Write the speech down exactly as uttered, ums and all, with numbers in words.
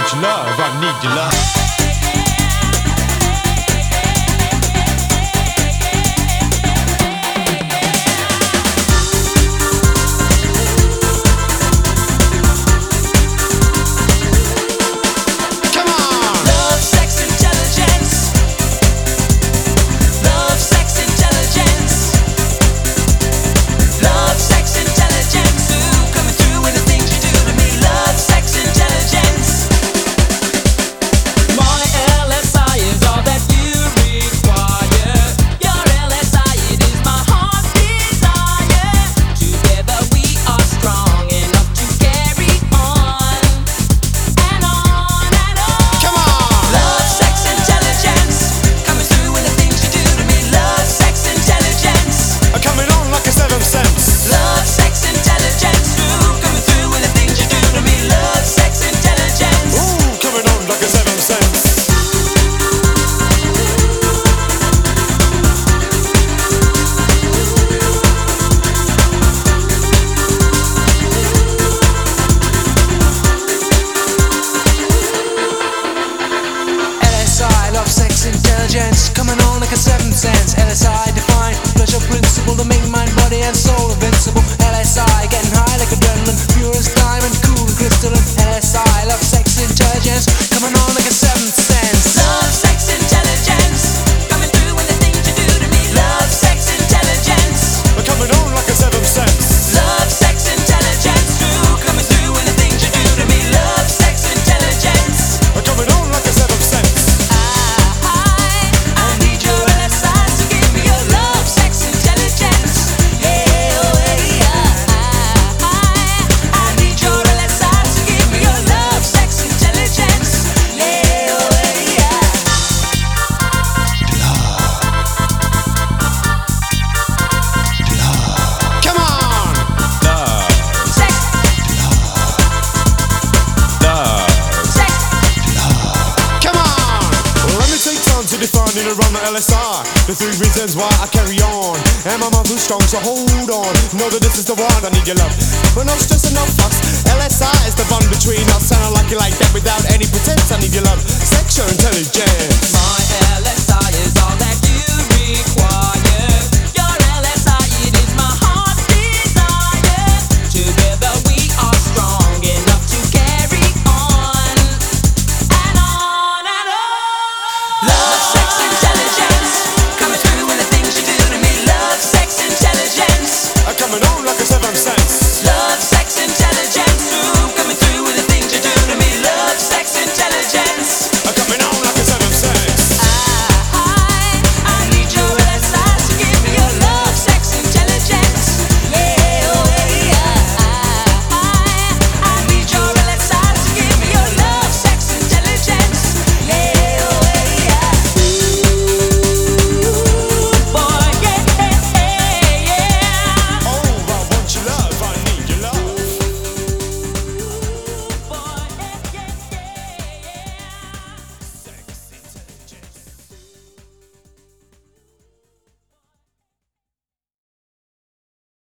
want your love, I need your love. Coming on like a seventh sense. L S I define pleasure principle to make mind, body and soul invincible. L S I getting high like adrenaline, pure as diamond, cool and crystalline. L S I love sex intelligence. Coming on like a seventh sense. Love sex intelligence. Coming through with the things you do to me. Love sex intelligence. We're coming on like a seventh sense. Love sex intelligence. True. Coming through with the things you do to me. Love sex intelligence. We're coming on like a seventh sense. Defining around the L S I, the three reasons why I carry on. And my mouth is strong, so hold on. Know that this is the one, I need your love. But no stress and no fuss. L S I is the bond between us, and I like it like that without any pretense. I need your love, sexual intelligence. My L S I is all that you require.